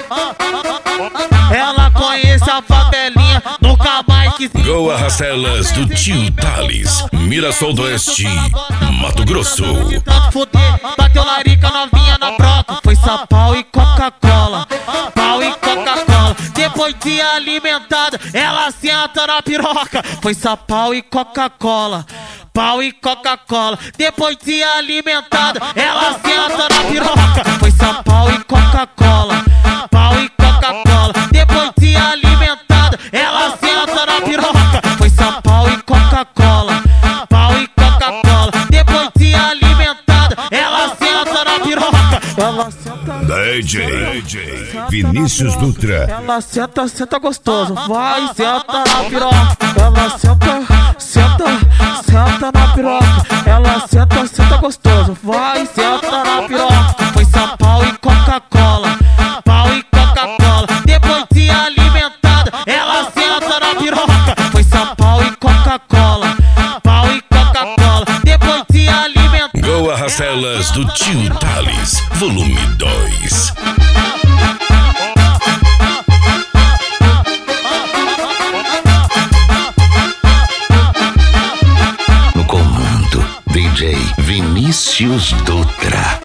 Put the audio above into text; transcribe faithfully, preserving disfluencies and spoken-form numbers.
Ela conhece a favelinha, nunca mais quis. Goa Rastelas do tio Thales, Mirassol do Oeste, Mato Grosso. Fuder, bateu larica novinha na broca. Foi só pau e Coca-Cola, pau e Coca-Cola. Depois de alimentada, ela senta na piroca. Foi só pau e Coca-Cola, pau e Coca-Cola. Depois de alimentada, ela senta na piroca. Foi só pau e Coca-Cola, pau e Coca-Cola. Depois de alimentada, ela senta na piroca. Foi só pau e Coca-Cola, pau e Coca-Cola. Depois de alimentada, ela senta na piroca. Ela senta. D J Vinícius Dutra. Ela senta, senta gostoso. Vai, senta na piroca. Ela senta, senta, senta na piroca. Ela senta, senta gostoso. Vai, senta na piroca. Foi só pau e Coca-Cola, pau e Coca-Cola. Depois de alimentada, ela senta na piroca. Foi só pau e Coca-Cola, pau e Coca-Cola. Depois de alimentada. Goa Rastelas do tio Thales, volume dois. No comando, D J Vinícius Dutra.